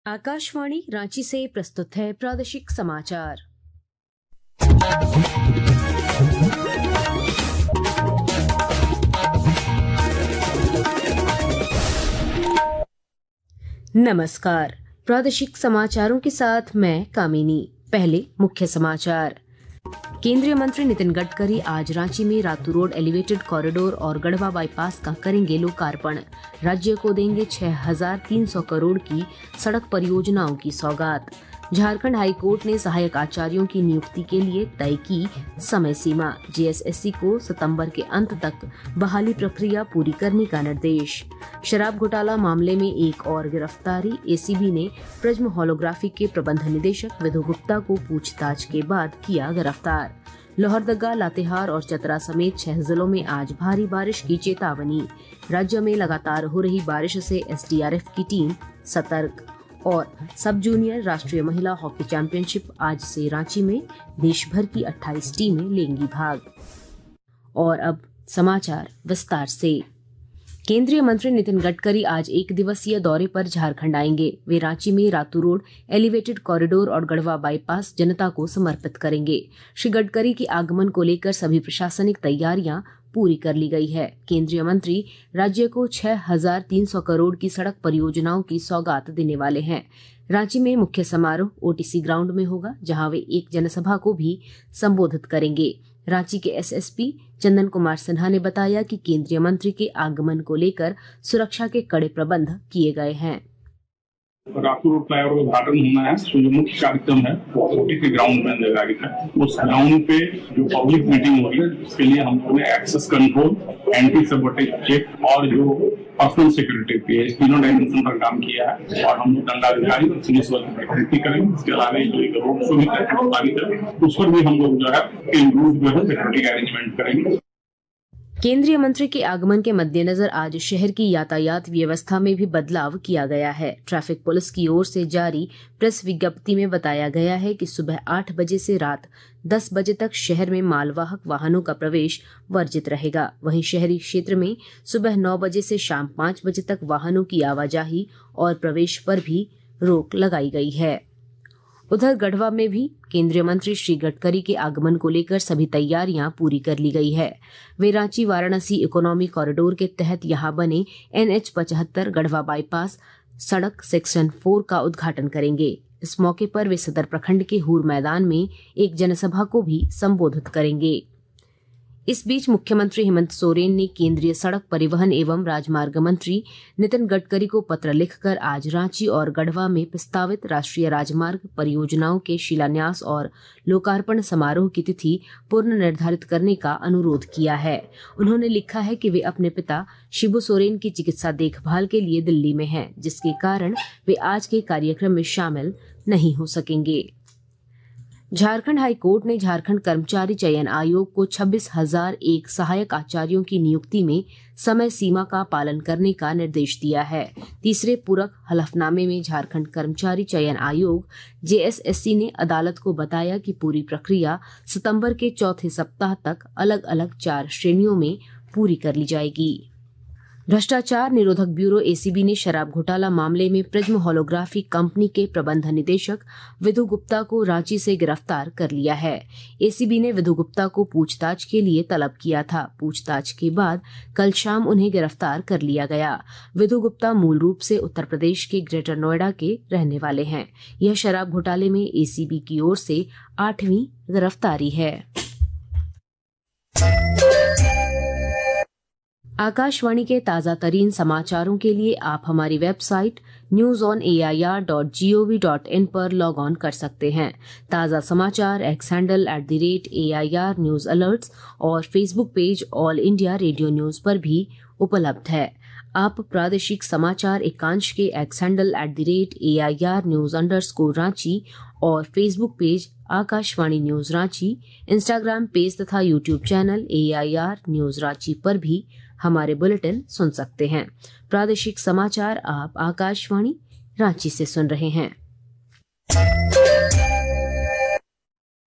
आकाशवाणी रांची से प्रस्तुत है प्रादेशिक समाचार। नमस्कार, प्रादेशिक समाचारों के साथ मैं कामिनी। पहले मुख्य समाचार। केंद्रीय मंत्री नितिन गडकरी आज रांची में रातू रोड एलिवेटेड कॉरिडोर और गढ़वा बाईपास का करेंगे लोकार्पण। राज्य को देंगे 6,300 करोड़ की सड़क परियोजनाओं की सौगात। झारखंड हाईकोर्ट ने सहायक आचार्यों की नियुक्ति के लिए तय की समय सीमा। जेएसएससी को सितंबर के अंत तक बहाली प्रक्रिया पूरी करने का निर्देश। शराब घोटाला मामले में एक और गिरफ्तारी। एसीबी ने प्रिज्म होलोग्राफी के प्रबंध निदेशक विधु गुप्ता को पूछताछ के बाद किया गिरफ्तार। लोहरदगा, लातेहार और चतरा समेत 6 जिलों में आज भारी बारिश की चेतावनी। राज्य में लगातार हो रही बारिश से एसडीआरएफ की टीम सतर्क। और सब जूनियर राष्ट्रीय महिला हॉकी चैंपियनशिप आज से रांची में देश भर की 28 टीमें लेंगी भाग। और अब समाचार विस्तार से। केंद्रीय मंत्री नितिन गडकरी आज एक दिवसीय दौरे पर झारखंड आएंगे। वे रांची में रातू रोड एलिवेटेड कॉरिडोर और गढ़वा बाईपास जनता को समर्पित करेंगे। श्री गडकरी के आगमन को लेकर सभी प्रशासनिक तैयारियां पूरी कर ली गई है। केंद्रीय मंत्री राज्य को 6,300 करोड़ की सड़क परियोजनाओं की सौगात देने वाले हैं। रांची में मुख्य समारोह ओटीसी ग्राउंड में होगा, जहां वे एक जनसभा को भी संबोधित करेंगे। रांची के एसएसपी चंदन कुमार सिन्हा ने बताया कि केंद्रीय मंत्री के आगमन को लेकर सुरक्षा के कड़े प्रबंध किए गए हैं। रातू रोड फ्लाईओवर का उद्घाटन होना है, तो जो मुख्य कार्यक्रम है वो ओटीसी ग्राउंड में निर्धारित है। उस ग्राउंड पे जो पब्लिक मीटिंग होगी उसके लिए हम लोगों ने access control, anti sabotage check और जो पर्सनल सिक्योरिटी पे तीनों डायमेंशन पर काम किया है। और हम लोग दंडाधिकारी और पुलिस वालों की तैनाती करेंगे। इसके अलावा जो एक रोड शो भी है उस पर भी हम लोग जो है सिक्योरिटी का अरेंजमेंट करेंगे। केंद्रीय मंत्री के आगमन के मद्देनजर आज शहर की यातायात व्यवस्था में भी बदलाव किया गया है। ट्रैफिक पुलिस की ओर से जारी प्रेस विज्ञप्ति में बताया गया है कि सुबह 8 बजे से रात 10 बजे तक शहर में मालवाहक वाहनों का प्रवेश वर्जित रहेगा। वहीं शहरी क्षेत्र में सुबह 9 बजे से शाम 5 बजे तक वाहनों की आवाजाही और प्रवेश पर भी रोक लगाई गई है। उधर गढ़वा में भी केंद्रीय मंत्री श्री गडकरी के आगमन को लेकर सभी तैयारियां पूरी कर ली गई है। वे रांची वाराणसी इकोनॉमी कॉरिडोर के तहत यहां बने NH-75 गढ़वा बाईपास सड़क सेक्शन 4 का उद्घाटन करेंगे। इस मौके पर वे सदर प्रखंड के हूर मैदान में एक जनसभा को भी संबोधित करेंगे। इस बीच मुख्यमंत्री हेमंत सोरेन ने केंद्रीय सड़क परिवहन एवं राजमार्ग मंत्री नितिन गडकरी को पत्र लिखकर आज रांची और गढ़वा में प्रस्तावित राष्ट्रीय राजमार्ग परियोजनाओं के शिलान्यास और लोकार्पण समारोह की तिथि पूर्व निर्धारित करने का अनुरोध किया है। उन्होंने लिखा है कि वे अपने पिता शिबू सोरेन की चिकित्सा देखभाल के लिए दिल्ली में हैं, जिसके कारण वे आज के कार्यक्रम में शामिल नहीं हो सकेंगे। झारखंड हाईकोर्ट ने झारखंड कर्मचारी चयन आयोग को 26,001 सहायक आचार्यों की नियुक्ति में समय सीमा का पालन करने का निर्देश दिया है। तीसरे पूरक हलफनामे में झारखंड कर्मचारी चयन आयोग जेएसएससी ने अदालत को बताया कि पूरी प्रक्रिया सितंबर के चौथे सप्ताह तक अलग अलग 4 श्रेणियों में पूरी कर ली जाएगी। भ्रष्टाचार निरोधक ब्यूरो एसीबी ने शराब घोटाला मामले में प्रिज्म होलोग्राफी कंपनी के प्रबंध निदेशक विधु गुप्ता को रांची से गिरफ्तार कर लिया है। एसीबी ने विधु गुप्ता को पूछताछ के लिए तलब किया था। पूछताछ के बाद कल शाम उन्हें गिरफ्तार कर लिया गया। विधु गुप्ता मूल रूप से उत्तर प्रदेश के ग्रेटर नोएडा के रहने वाले हैं। यह शराब घोटाले में एसीबी की ओर से 8वीं गिरफ्तारी है। आकाशवाणी के ताजा तरीन समाचारों के लिए आप हमारी वेबसाइट newsonair.gov.in पर लॉग ऑन कर सकते हैं। ताजा समाचार X handle @AIR news alerts और Facebook page all India radio news पर भी उपलब्ध है। आप प्रादेशिक समाचार एकांश के X handle @AIR news _Ranchi और Facebook page Akashvani news Ranchi, Instagram page तथा YouTube channel AIR news Ranchi पर भी हमारे बुलेटिन सुन सकते हैं। प्रादेशिक समाचार आप आकाशवाणी रांची से सुन रहे हैं।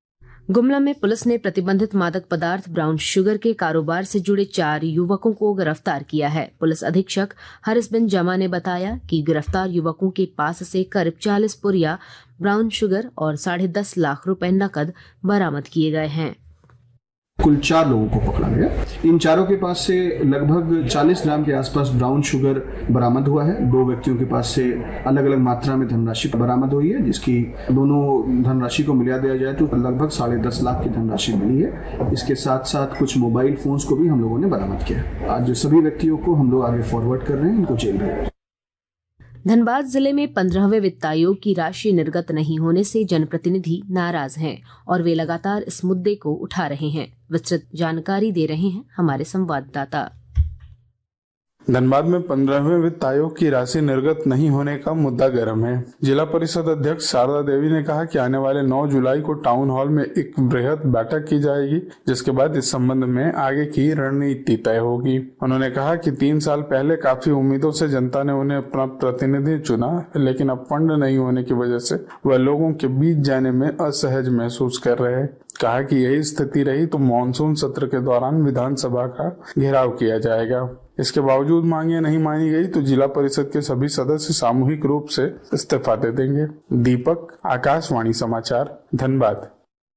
गुमला में पुलिस ने प्रतिबंधित मादक पदार्थ ब्राउन शुगर के कारोबार से जुड़े 4 युवकों को गिरफ्तार किया है। पुलिस अधीक्षक हरिस बिन जमा ने बताया कि गिरफ्तार युवकों के पास से करीब 40 पुरिया ब्राउन शुगर और 10.5 लाख रुपए नकद बरामद किए गए हैं। कुल 4 लोगों को पकड़ा गया। इन चारों के पास से लगभग 40 ग्राम के आसपास ब्राउन शुगर बरामद हुआ है। 2 व्यक्तियों के पास से अलग अलग मात्रा में धनराशि बरामद हुई है, जिसकी दोनों धनराशि को मिला दिया जाए तो लगभग 10.5 लाख की धनराशि मिली है। इसके साथ साथ कुछ मोबाइल फोन्स को भी हम लोगों ने बरामद किया। आज सभी व्यक्तियों को हम लोग आगे फॉरवर्ड कर रहे हैं, इनको जेल भेजा। धनबाद जिले में 15वें वित्त आयोग की राशि निर्गत नहीं होने से जनप्रतिनिधि नाराज हैं और वे लगातार इस मुद्दे को उठा रहे हैं। विस्तृत जानकारी दे रहे हैं हमारे संवाददाता। धनबाद में 15वें वित्त आयोग की राशि निर्गत नहीं होने का मुद्दा गर्म है। जिला परिषद अध्यक्ष शारदा देवी ने कहा कि आने वाले 9 जुलाई को टाउन हॉल में एक बृहद बैठक की जाएगी, जिसके बाद इस संबंध में आगे की रणनीति तय होगी। उन्होंने कहा कि 3 साल पहले काफी उम्मीदों से जनता ने उन्हें अपना प्रतिनिधि चुना, लेकिन अब फंड नहीं होने की वजह से वह लोगों के बीच जाने में असहज महसूस कर रहे हैं। कहा कि यही स्थिति रही तो मानसून सत्र के दौरान विधानसभा का घेराव किया जाएगा। इसके बावजूद मांगे नहीं मानी गई तो जिला परिषद के सभी सदस्य सामूहिक रूप से इस्तीफा दे देंगे। दीपक, आकाशवाणी समाचार, धनबाद।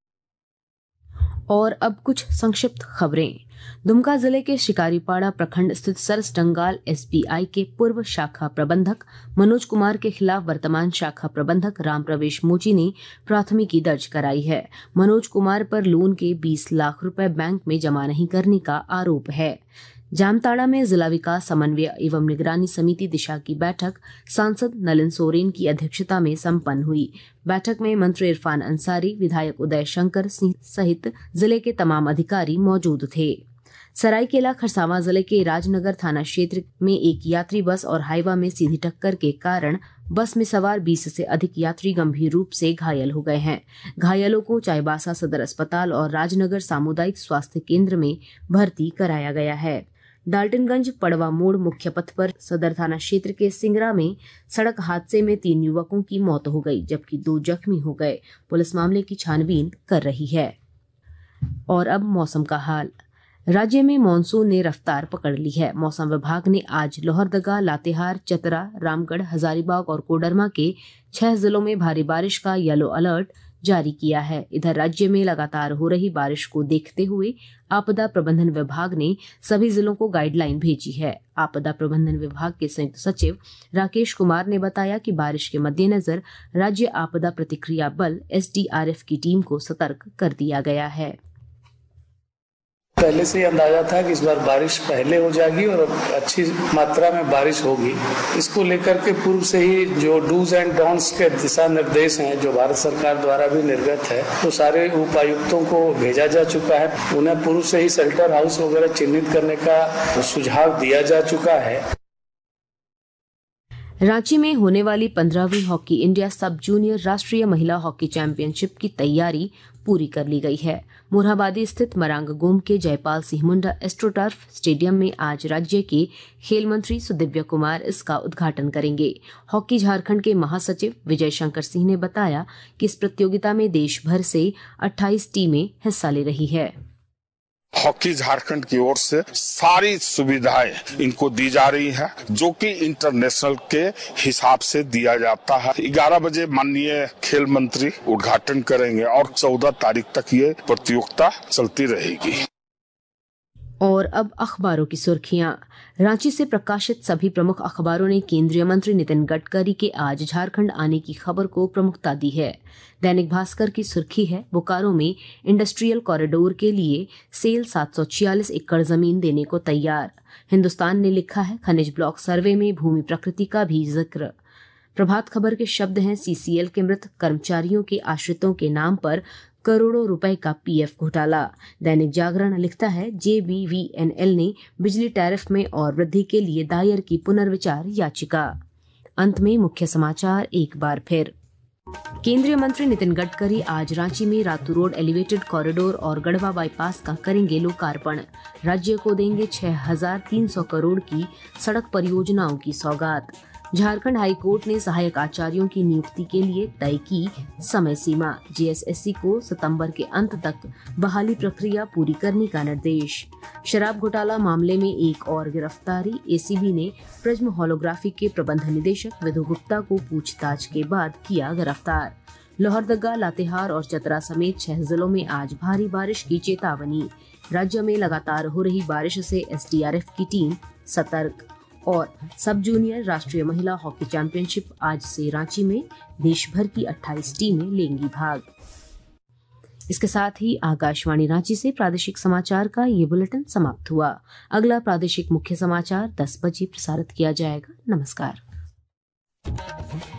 और अब कुछ संक्षिप्त खबरें। दुमका जिले के शिकारीपाड़ा प्रखंड स्थित सरसडंगाल एसबीआई के पूर्व शाखा प्रबंधक मनोज कुमार के खिलाफ वर्तमान शाखा प्रबंधक राम प्रवेश मोची ने प्राथमिकी दर्ज कराई है। मनोज कुमार पर लोन के 20 लाख रुपए बैंक में जमा नहीं करने का आरोप है। जामताड़ा में जिला विकास समन्वय एवं निगरानी समिति दिशा की बैठक सांसद नलिन सोरेन की अध्यक्षता में संपन्न हुई। बैठक में मंत्री इरफान अंसारी, विधायक उदय शंकर सिंह सहित जिले के तमाम अधिकारी मौजूद थे। सरायकेला खरसावां जिले के राजनगर थाना क्षेत्र में एक यात्री बस और हाईवा में सीधी टक्कर के कारण बस में सवार 20 से अधिक यात्री गंभीर रूप से घायल हो गए हैं। घायलों को चाईबासा सदर अस्पताल और राजनगर सामुदायिक स्वास्थ्य केंद्र में भर्ती कराया गया है। डाल्टनगंज पड़वा मोड़ मुख्य पथ पर सदर थाना क्षेत्र के सिंगरा में सड़क हादसे में 3 युवकों की मौत हो गई, जबकि 2 जख्मी हो गए। पुलिस मामले की छानबीन कर रही है। और अब मौसम का हाल। राज्य में मानसून ने रफ्तार पकड़ ली है। मौसम विभाग ने आज लोहरदगा, लातेहार, चतरा, रामगढ़, हजारीबाग और कोडरमा के 6 जिलों में भारी बारिश का येलो अलर्ट जारी किया है। इधर राज्य में लगातार हो रही बारिश को देखते हुए आपदा प्रबंधन विभाग ने सभी जिलों को गाइडलाइन भेजी है। आपदा प्रबंधन विभाग के संयुक्त सचिव राकेश कुमार ने बताया कि बारिश के मद्देनजर राज्य आपदा प्रतिक्रिया बल SDRF की टीम को सतर्क कर दिया गया है। पहले से ही अंदाजा था कि इस बार बारिश पहले हो जाएगी और अच्छी मात्रा में बारिश होगी। इसको लेकर के पूर्व से ही जो डूज एंड डोंट्स के दिशा निर्देश हैं, जो भारत सरकार द्वारा भी निर्गत है, तो सारे उपायुक्तों को भेजा जा चुका है। उन्हें पूर्व से ही शेल्टर हाउस वगैरह चिन्हित करने का सुझाव दिया जा चुका है। रांची में होने वाली 15वीं हॉकी इंडिया सब जूनियर राष्ट्रीय महिला हॉकी चैंपियनशिप की तैयारी पूरी कर ली गई है। मोरहाबादी स्थित मरांग गोम के जयपाल सिंह मुंडा एस्ट्रोटर्फ स्टेडियम में आज राज्य के खेल मंत्री सुदिव्य कुमार इसका उद्घाटन करेंगे। हॉकी झारखंड के महासचिव विजय शंकर सिंह ने बताया कि इस प्रतियोगिता में देश भर से 28 टीमें हिस्सा ले रही है। हॉकी झारखंड की ओर से सारी सुविधाएं इनको दी जा रही है, जो कि इंटरनेशनल के हिसाब से दिया जाता है। 11 बजे माननीय खेल मंत्री उद्घाटन करेंगे और 14 तारीख तक ये प्रतियोगिता चलती रहेगी। और अब अखबारों की सुर्खियां। रांची से प्रकाशित सभी प्रमुख अखबारों ने केंद्रीय मंत्री नितिन गडकरी के आज झारखंड आने की खबर को प्रमुखता दी है। दैनिक भास्कर की सुर्खी है, बोकारो में इंडस्ट्रियल कॉरिडोर के लिए सेल 746 एकड़ जमीन देने को तैयार। हिंदुस्तान ने लिखा है, खनिज ब्लॉक सर्वे में भूमि प्रकृति का भी जिक्र। प्रभात खबर के शब्द हैं, CCL के मृत कर्मचारियों के आश्रितों के नाम पर करोड़ों रुपए का PF घोटाला। दैनिक जागरण लिखता है, JBVNL ने बिजली टैरिफ में और वृद्धि के लिए दायर की पुनर्विचार याचिका। अंत में मुख्य समाचार एक बार फिर। केंद्रीय मंत्री नितिन गडकरी आज रांची में रातू रोड एलिवेटेड कॉरिडोर और गढ़वा बाईपास का करेंगे लोकार्पण। राज्य को देंगे 6300 करोड़ की सड़क परियोजनाओं की सौगात। झारखंड हाईकोर्ट ने सहायक आचार्यों की नियुक्ति के लिए तय की समय सीमा। जेएसएससी को सितंबर के अंत तक बहाली प्रक्रिया पूरी करने का निर्देश। शराब घोटाला मामले में एक और गिरफ्तारी। एसीबी ने प्रिज्म होलोग्राफी के प्रबंध निदेशक विधु गुप्ता को पूछताछ के बाद किया गिरफ्तार। लोहरदगा, लातेहार और चतरा समेत 6 जिलों में आज भारी बारिश की चेतावनी। राज्य में लगातार हो रही बारिश से एसडीआरएफ की टीम सतर्क। और सब जूनियर राष्ट्रीय महिला हॉकी चैंपियनशिप आज से रांची में देश भर की 28 टीमें लेंगी भाग। इसके साथ ही आकाशवाणी रांची से प्रादेशिक समाचार का ये बुलेटिन समाप्त हुआ। अगला प्रादेशिक मुख्य समाचार 10 बजे प्रसारित किया जाएगा। नमस्कार।